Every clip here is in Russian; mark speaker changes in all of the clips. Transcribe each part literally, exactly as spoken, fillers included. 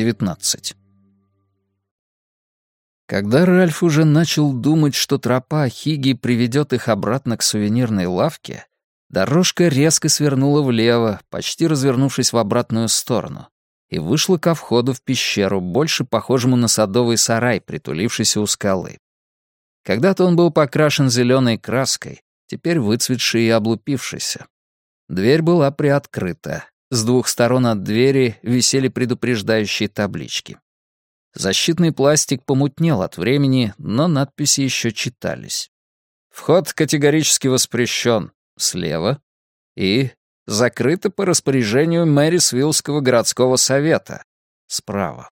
Speaker 1: девятнадцать. Когда Ральф уже начал думать, что тропа Хиги приведет их обратно к сувенирной лавке, дорожка резко свернула влево, почти развернувшись в обратную сторону, и вышла ко входу в пещеру, больше похожему на садовый сарай, притулившийся у скалы. Когда-то он был покрашен зеленой краской, теперь выцветший и облупившийся. Дверь была приоткрыта. С двух сторон от двери висели предупреждающие таблички. Защитный пластик помутнел от времени, но надписи еще читались. «Вход категорически воспрещен» слева и «Закрыто по распоряжению Мэрисвиллского городского совета» справа.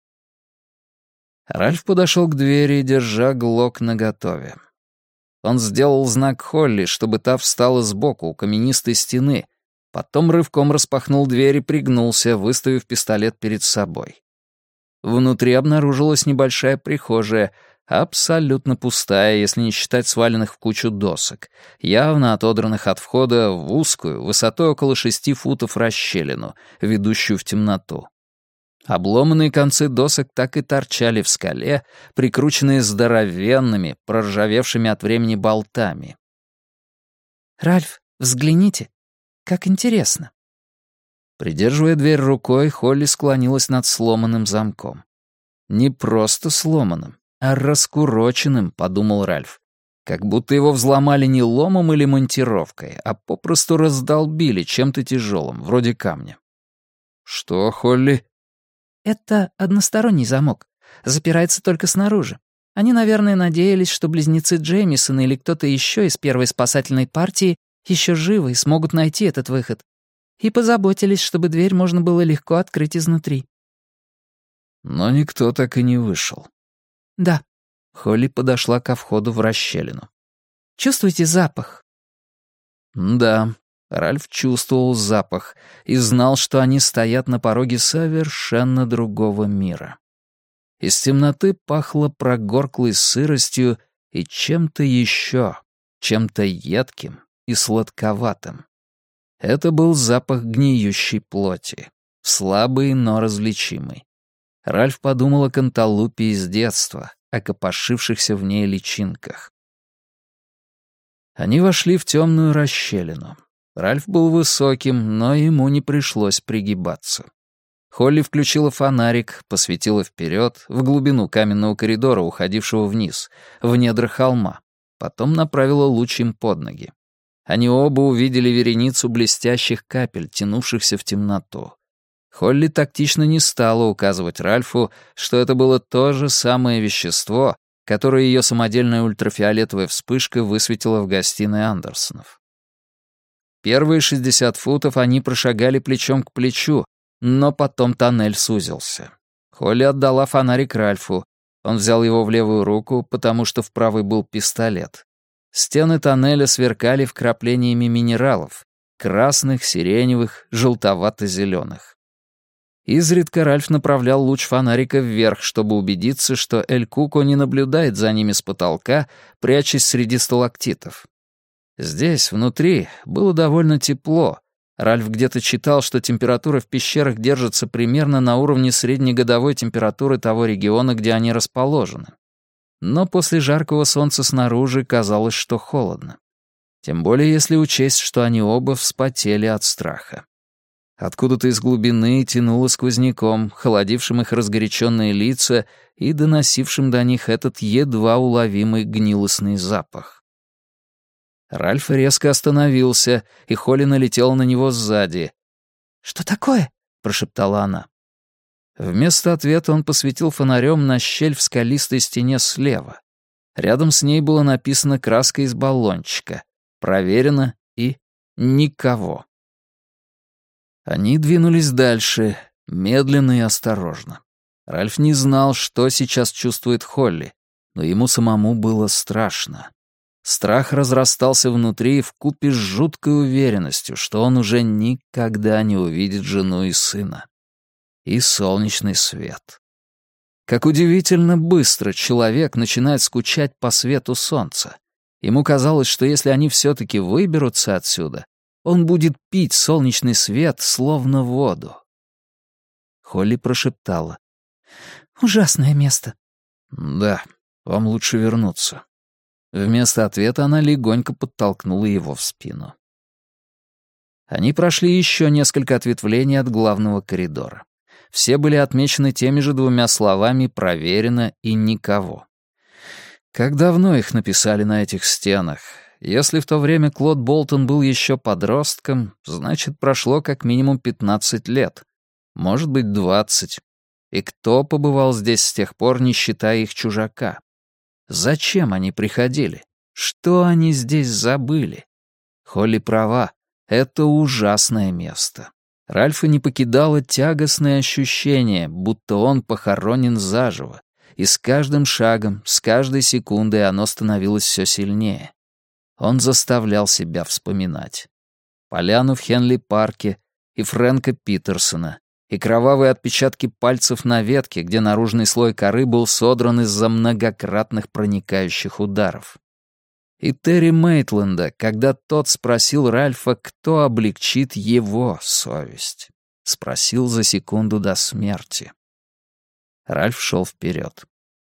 Speaker 1: Ральф подошел к двери, держа глок наготове. Он сделал знак Холли, чтобы та встала сбоку у каменистой стены, потом рывком распахнул дверь и пригнулся, выставив пистолет перед собой. Внутри обнаружилась небольшая прихожая, абсолютно пустая, если не считать сваленных в кучу досок, явно отодранных от входа в узкую, высотой около шести футов расщелину, ведущую в темноту. Обломанные концы досок так и торчали в скале, прикрученные здоровенными, проржавевшими от времени болтами.
Speaker 2: «Ральф, взгляните, как интересно».
Speaker 1: Придерживая дверь рукой, Холли склонилась над сломанным замком. «Не просто сломанным, а раскуроченным», — подумал Ральф. Как будто его взломали не ломом или монтировкой, а попросту раздолбили чем-то тяжелым, вроде камня. «Что, Холли?»
Speaker 2: «Это односторонний замок. Запирается только снаружи. Они, наверное, надеялись, что близнецы Джеймисон или кто-то еще из первой спасательной партии еще живы и смогут найти этот выход. И позаботились, чтобы дверь можно было легко открыть изнутри».
Speaker 1: Но никто так и не вышел.
Speaker 2: «Да».
Speaker 1: Холли подошла ко входу в расщелину.
Speaker 2: «Чувствуете запах?»
Speaker 1: Да, Ральф чувствовал запах и знал, что они стоят на пороге совершенно другого мира. Из темноты пахло прогорклой сыростью и чем-то еще, чем-то едким и сладковатым. Это был запах гниющей плоти, слабый, но различимый. Ральф подумал о канталупе из детства, о копошившихся в ней личинках. Они вошли в темную расщелину. Ральф был высоким, но ему не пришлось пригибаться. Холли включила фонарик, посветила вперед, в глубину каменного коридора, уходившего вниз, в недра холма. Потом направила луч им под ноги. Они оба увидели вереницу блестящих капель, тянувшихся в темноту. Холли тактично не стала указывать Ральфу, что это было то же самое вещество, которое ее самодельная ультрафиолетовая вспышка высветила в гостиной Андерсонов. Первые шестьдесят футов они прошагали плечом к плечу, но потом тоннель сузился. Холли отдала фонарик Ральфу. Он взял его в левую руку, потому что в правой был пистолет. Стены тоннеля сверкали вкраплениями минералов — красных, сиреневых, желтовато-зеленых. Изредка Ральф направлял луч фонарика вверх, чтобы убедиться, что Эль Куко не наблюдает за ними с потолка, прячась среди сталактитов. Здесь, внутри, было довольно тепло. Ральф где-то читал, что температура в пещерах держится примерно на уровне среднегодовой температуры того региона, где они расположены. Но после жаркого солнца снаружи казалось, что холодно. Тем более, если учесть, что они оба вспотели от страха. Откуда-то из глубины тянуло сквозняком, холодившим их разгоряченные лица и доносившим до них этот едва уловимый гнилостный запах. Ральф резко остановился, и Холли налетела на него сзади.
Speaker 2: «Что такое?» — прошептала она.
Speaker 1: Вместо ответа он посветил фонарем на щель в скалистой стене слева. Рядом с ней было написано краской из баллончика. Проверено и никого. Они двинулись дальше, медленно и осторожно. Ральф не знал, что сейчас чувствует Холли, но ему самому было страшно. Страх разрастался внутри вкупе с жуткой уверенностью, что он уже никогда не увидит жену и сына. И солнечный свет. Как удивительно быстро человек начинает скучать по свету солнца. Ему казалось, что если они все-таки выберутся отсюда, он будет пить солнечный свет, словно воду. Холли прошептала.
Speaker 2: «Ужасное место».
Speaker 1: «Да, вам лучше вернуться». Вместо ответа она легонько подтолкнула его в спину. Они прошли еще несколько ответвлений от главного коридора. Все были отмечены теми же двумя словами «проверено» и «никого». Как давно их написали на этих стенах? Если в то время Клод Болтон был еще подростком, значит, прошло как минимум пятнадцать лет. Может быть, двадцать. И кто побывал здесь с тех пор, не считая их чужака? Зачем они приходили? Что они здесь забыли? Холли права. Это ужасное место. Ральфа не покидало тягостное ощущение, будто он похоронен заживо, и с каждым шагом, с каждой секундой оно становилось все сильнее. Он заставлял себя вспоминать. Поляну в Хенли-парке и Фрэнка Питерсона, и кровавые отпечатки пальцев на ветке, где наружный слой коры был содран из-за многократных проникающих ударов. И Терри Мейтленда, когда тот спросил Ральфа, кто облегчит его совесть. Спросил за секунду до смерти. Ральф шел вперед.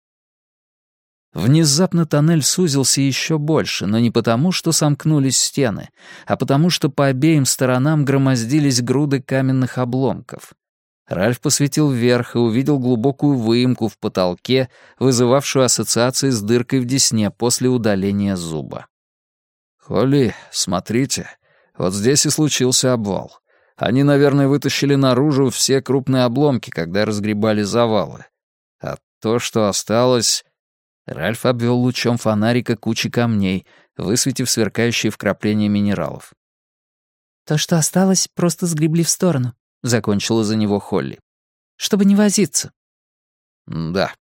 Speaker 1: Внезапно тоннель сузился еще больше, но не потому, что сомкнулись стены, а потому, что по обеим сторонам громоздились груды каменных обломков. Ральф посветил вверх и увидел глубокую выемку в потолке, вызывавшую ассоциации с дыркой в десне после удаления зуба. «Холли, смотрите, вот здесь и случился обвал. Они, наверное, вытащили наружу все крупные обломки, когда разгребали завалы. А то, что осталось...» Ральф обвел лучом фонарика кучи камней, высветив сверкающие вкрапления минералов.
Speaker 2: «То, что осталось, просто сгребли в сторону», — закончила за него Холли. «Чтобы не возиться».
Speaker 1: «Да».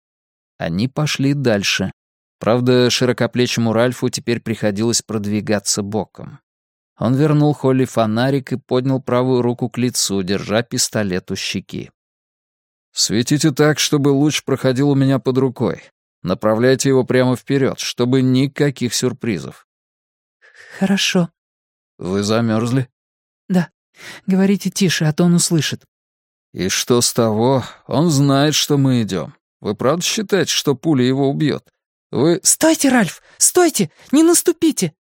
Speaker 1: Они пошли дальше. Правда, широкоплечему Ральфу теперь приходилось продвигаться боком. Он вернул Холли фонарик и поднял правую руку к лицу, держа пистолет у щеки. «Светите так, чтобы луч проходил у меня под рукой. Направляйте его прямо вперед, чтобы никаких сюрпризов».
Speaker 2: «Хорошо».
Speaker 1: «Вы замерзли?»
Speaker 2: «Да. Говорите тише, а то он услышит».
Speaker 1: «И что с того? Он знает, что мы идем. Вы правда считаете, что пуля его убьет? Вы...»
Speaker 2: «Стойте, Ральф! Стойте! Не наступите!»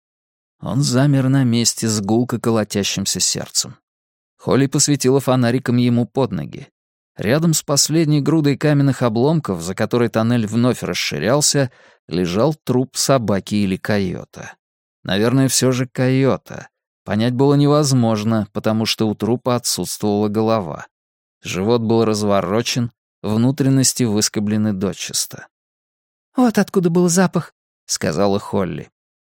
Speaker 1: Он замер на месте с гулко колотящимся сердцем. Холли посветила фонариком ему под ноги. Рядом с последней грудой каменных обломков, за которой тоннель вновь расширялся, лежал труп собаки или койота. Наверное, все же койота. Понять было невозможно, потому что у трупа отсутствовала голова. Живот был разворочен, внутренности выскоблены дочисто.
Speaker 2: «Вот откуда был запах»,
Speaker 1: — сказала Холли.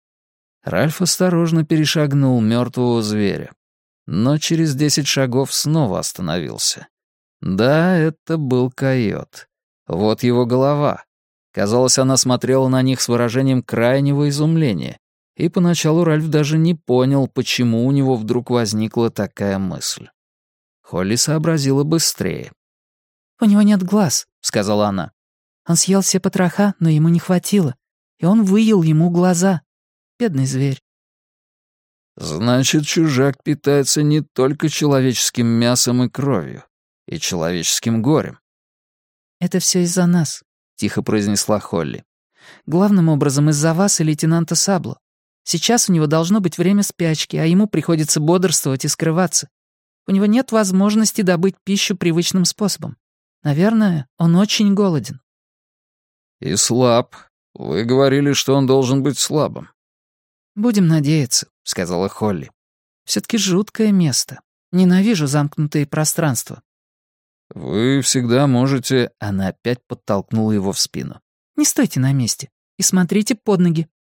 Speaker 1: Ральф осторожно перешагнул мертвого зверя, но через десять шагов снова остановился. Да, это был койот. Вот его голова. Казалось, она смотрела на них с выражением крайнего изумления, и поначалу Ральф даже не понял, почему у него вдруг возникла такая мысль. Холли сообразила быстрее.
Speaker 2: «У него нет глаз», — сказала она. «Он съел все потроха, но ему не хватило, и он выел ему глаза. Бедный зверь».
Speaker 1: «Значит, чужак питается не только человеческим мясом и кровью, и человеческим горем».
Speaker 2: «Это все из-за нас», — тихо произнесла Холли. «Главным образом из-за вас и лейтенанта Сабло. Сейчас у него должно быть время спячки, а ему приходится бодрствовать и скрываться. У него нет возможности добыть пищу привычным способом. Наверное, он очень голоден».
Speaker 1: «И слаб. Вы говорили, что он должен быть слабым».
Speaker 2: «Будем надеяться», — сказала Холли. «Все-таки жуткое место. Ненавижу замкнутые пространства».
Speaker 1: «Вы всегда можете...» Она опять подтолкнула его в спину.
Speaker 2: «Не стойте на месте и смотрите под ноги».